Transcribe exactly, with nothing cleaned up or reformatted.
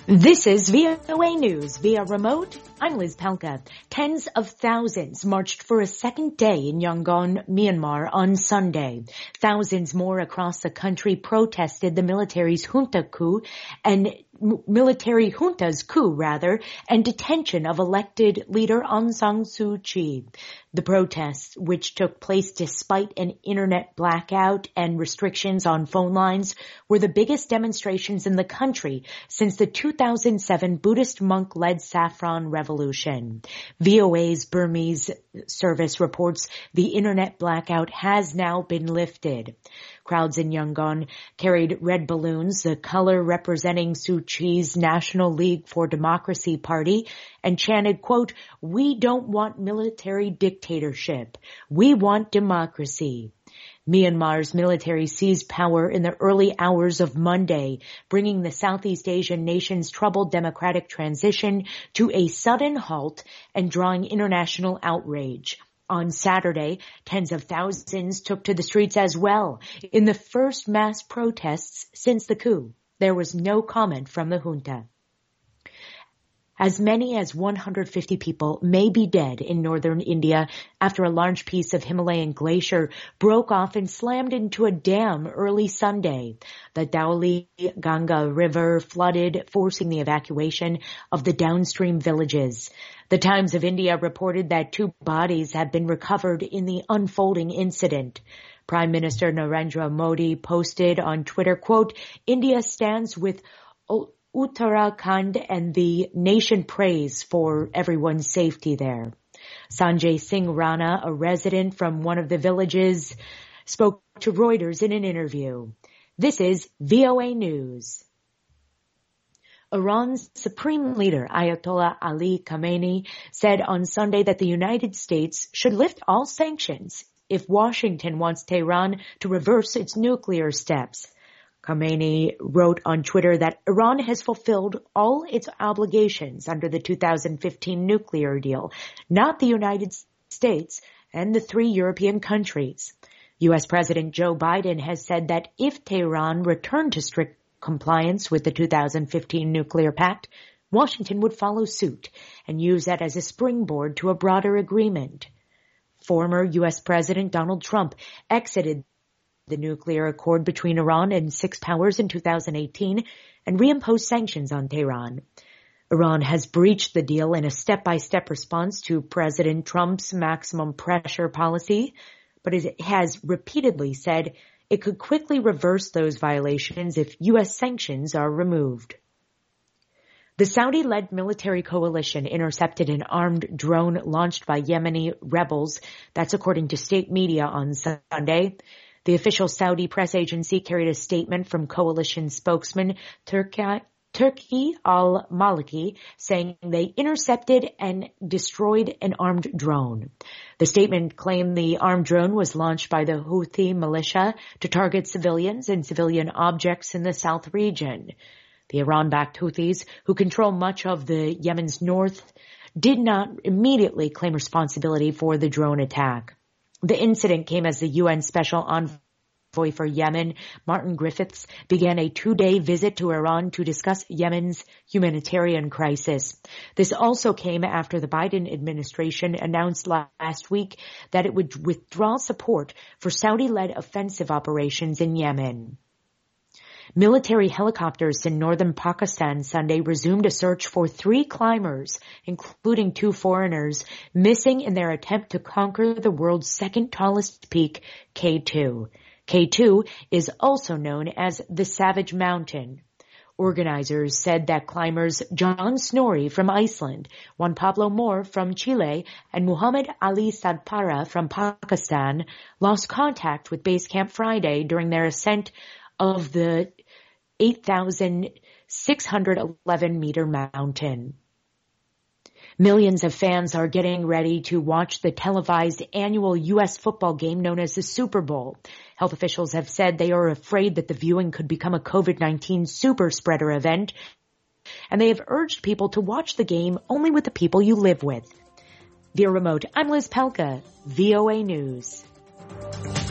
This is V O A News via remote. I'm Liz Palka. Tens of thousands marched for a second day in Yangon, Myanmar on Sunday. Thousands more across the country protested the military's junta coup and military junta's coup, rather, and detention of elected leader Aung San Suu Kyi. The protests, which took place despite an internet blackout and restrictions on phone lines, were the biggest demonstrations in the country since the two thousand seven Buddhist monk-led Saffron Revolution. V O A's Burmese service reports the internet blackout has now been lifted. Crowds in Yangon carried red balloons, the color representing Suu Kyi's National League for Democracy party, and chanted, quote, "We don't want military dictatorship. We want democracy." Myanmar's military seized power in the early hours of Monday, bringing the Southeast Asian nation's troubled democratic transition to a sudden halt and drawing international outrage. On Saturday, tens of thousands took to the streets as well in the first mass protests since the coup. There was no comment from the junta. As many as one hundred fifty people may be dead in northern India after a large piece of Himalayan glacier broke off and slammed into a dam early Sunday. The Dhauli Ganga River flooded, forcing the evacuation of the downstream villages. The Times of India reported that two bodies have been recovered in the unfolding incident. Prime Minister Narendra Modi posted on Twitter, quote, "India stands with Uttarakhand and the nation prays for everyone's safety there." Sanjay Singh Rana, a resident from one of the villages, spoke to Reuters in an interview. This is V O A News. Iran's supreme leader, Ayatollah Ali Khamenei, said on Sunday that the United States should lift all sanctions if Washington wants Tehran to reverse its nuclear steps. Khamenei wrote on Twitter that Iran has fulfilled all its obligations under the two thousand fifteen nuclear deal, not the United States and the three European countries. U S President Joe Biden has said that if Tehran returned to strict compliance with the two thousand fifteen nuclear pact, Washington would follow suit and use that as a springboard to a broader agreement. Former U S President Donald Trump exited the nuclear accord between Iran and six powers in two thousand eighteen and reimposed sanctions on Tehran. Iran has breached the deal in a step-by-step response to President Trump's maximum pressure policy, but it has repeatedly said it could quickly reverse those violations if U S sanctions are removed. The Saudi-led military coalition intercepted an armed drone launched by Yemeni rebels. That's according to state media on Sunday. The official Saudi press agency carried a statement from coalition spokesman Turki, Turki al-Maliki saying they intercepted and destroyed an armed drone. The statement claimed the armed drone was launched by the Houthi militia to target civilians and civilian objects in the south region. The Iran-backed Houthis, who control much of the Yemen's north, did not immediately claim responsibility for the drone attack. The incident came as the U N Special Envoy for Yemen, Martin Griffiths, began a two-day visit to Iran to discuss Yemen's humanitarian crisis. This also came after the Biden administration announced last week that it would withdraw support for Saudi-led offensive operations in Yemen. Military helicopters in northern Pakistan Sunday resumed a search for three climbers, including two foreigners, missing in their attempt to conquer the world's second tallest peak, K two. K two is also known as the Savage Mountain. Organizers said that climbers John Snorri from Iceland, Juan Pablo Moore from Chile, and Muhammad Ali Sadpara from Pakistan lost contact with Base Camp Friday during their ascent of the eight thousand six hundred eleven meter mountain. Millions of fans are getting ready to watch the televised annual U S football game known as the Super Bowl. Health officials have said they are afraid that the viewing could become a COVID nineteen super spreader event, and they have urged people to watch the game only with the people you live with. Via remote, I'm Liz Pelka, V O A News.